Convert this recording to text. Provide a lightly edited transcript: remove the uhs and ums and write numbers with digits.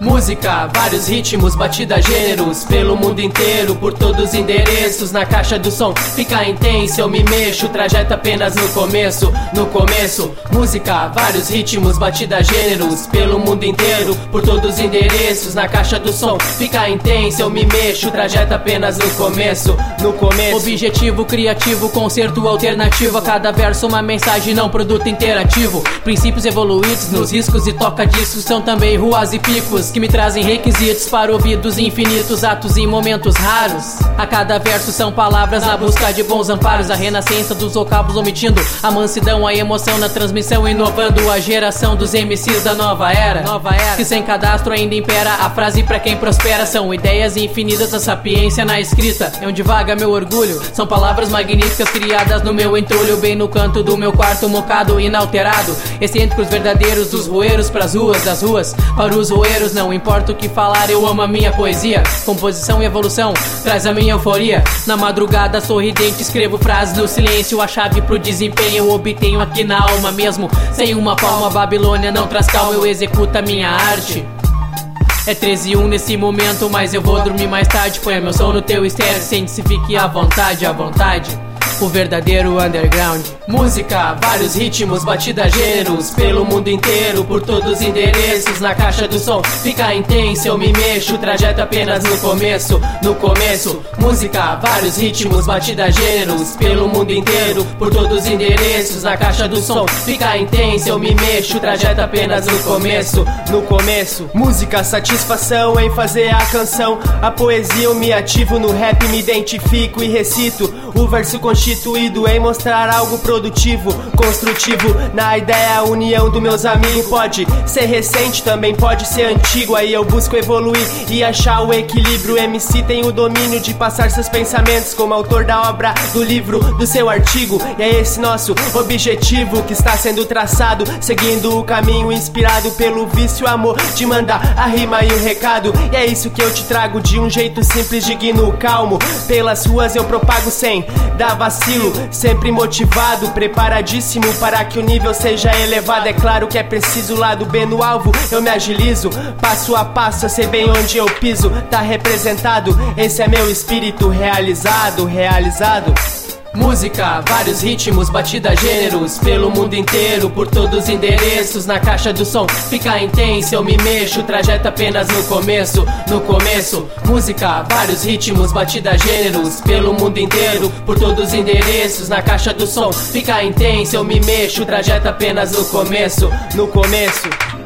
Música, vários ritmos, batida, gêneros, pelo mundo inteiro, por todos os endereços. Na caixa do som fica intenso, eu me mexo, trajeto apenas no começo. No começo, música, vários ritmos, batida, gêneros, pelo mundo inteiro, por todos os endereços. Na caixa do som fica intenso, eu me mexo, trajeto apenas no começo. No começo, objetivo criativo, concerto alternativo. A cada verso uma mensagem, não produto interativo. Princípios evoluídos nos riscos e toca-discos são também ruas e picos que me trazem requisitos para ouvidos infinitos, atos em momentos raros. A cada verso são palavras na busca de bons amparos. A renascença dos vocábulos omitindo a mansidão, a emoção na transmissão, inovando a geração dos MCs da nova era. Que sem cadastro ainda impera a frase pra quem prospera. São ideias infinitas, a sapiência na escrita é onde vaga meu orgulho. São palavras magníficas criadas no meu entulho, bem no canto do meu quarto mocado inalterado. Excêntricos verdadeiros, dos roeiros pras ruas, das ruas para os roeiros. Não importa o que falar, eu amo a minha poesia. Composição e evolução traz a minha euforia. Na madrugada sorridente escrevo frases no silêncio. A chave pro desempenho eu obtenho aqui na alma mesmo. Sem uma palma, a Babilônia não traz calma. Eu executo a minha arte. É 13h01 nesse momento, mas eu vou dormir mais tarde. Põe meu som no teu estéreo, sente-se, fique à vontade, à vontade. O verdadeiro underground. Música, vários ritmos, batida, gêneros, pelo mundo inteiro, por todos os endereços. Na caixa do som fica intenso, eu me mexo, trajeto apenas no começo. No começo, música, vários ritmos, batida, gêneros, pelo mundo inteiro, por todos os endereços. Na caixa do som fica intenso, eu me mexo, trajeto apenas no começo. No começo, música, satisfação em fazer a canção. A poesia eu me ativo, no rap me identifico e recito o verso constituído em mostrar algo produtivo, construtivo. Na ideia, a união dos meus amigos. Pode ser recente, também pode ser antigo. Aí eu busco evoluir e achar o equilíbrio. O MC tem o domínio de passar seus pensamentos como autor da obra, do livro, do seu artigo. E é esse nosso objetivo que está sendo traçado, seguindo o caminho inspirado pelo vício, amor de mandar a rima e o recado. E é isso que eu te trago de um jeito simples, digno, calmo. Pelas ruas eu propago sem dar vacilo, sempre motivado, preparadíssimo para que o nível seja elevado. É claro que é preciso lado B no alvo, eu me agilizo, passo a passo, eu sei bem onde eu piso. Tá representado, esse é meu espírito realizado, realizado. Música, vários ritmos, batida, gêneros, pelo mundo inteiro, por todos os endereços. Na caixa do som fica intenso, eu me mexo, trajeto apenas no começo. No começo, música, vários ritmos, batida, gêneros, pelo mundo inteiro, por todos os endereços. Na caixa do som fica intenso, eu me mexo, trajeto apenas no começo. No começo.